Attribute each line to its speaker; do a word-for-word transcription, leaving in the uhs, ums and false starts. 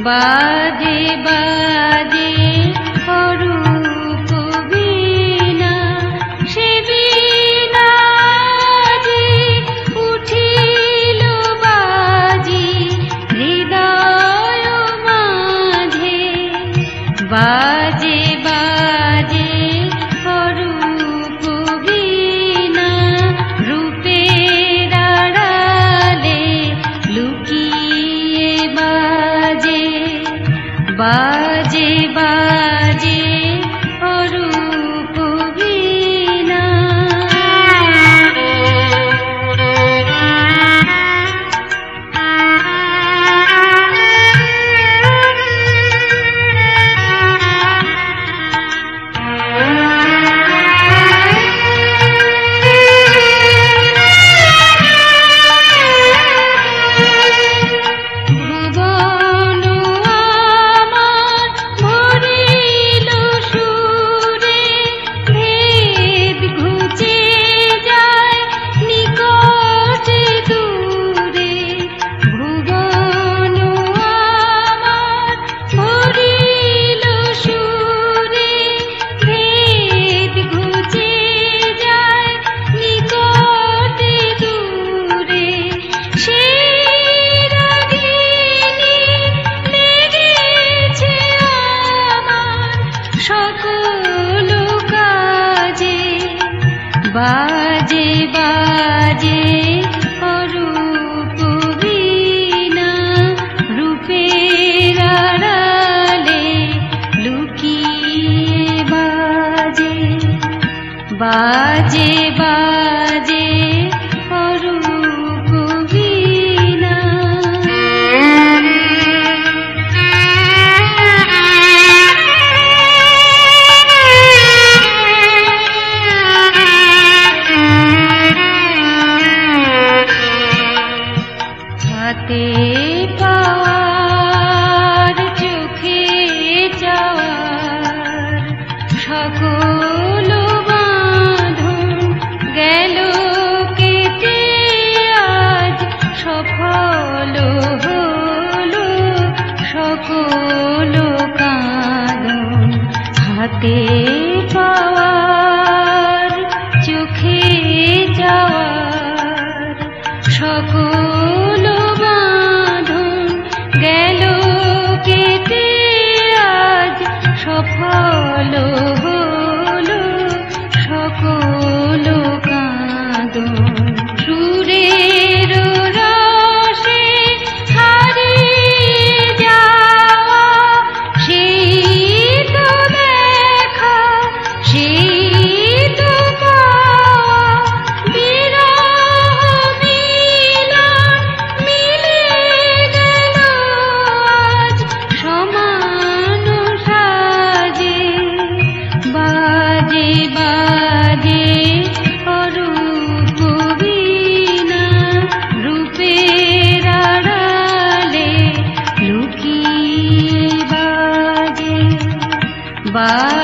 Speaker 1: বাজে বাজে অরূপ বীণা, সে বীণা যে উঠিল বাজি হৃদয় মাঝে। বাজে বাজে অরূপ বীণা, রূপের আড়ালে লুকিয়ে বাজে। বাজে বাজে অরূপ বীণা। বাজে বাজে অরূপ বীণা, রূপের আড়ালে লুকিয়ে বাজে। বাজে বাজে অরূপ বীণা। হাতে পাওয়ার চোখে যাওয়ার সকল বাঁধন গেল কেটে আজ সফল হলো সকল কাঁদন। হাতে পাওয়ার চোখে যাওয়ার সকল বাঁধন গেল কেটে আজ সফল হলো সকল কাঁদন। সুরের রসে হারিয়ে যাওয়া সেই তো দেখা, সেই তো পাওয়া, বিরহ মিলন মিলে গেল আজ সমান সাজে। বাজে বাজে অরূপ বীণা, রূপের আড়ালে লুকিয়ে বাজে। বা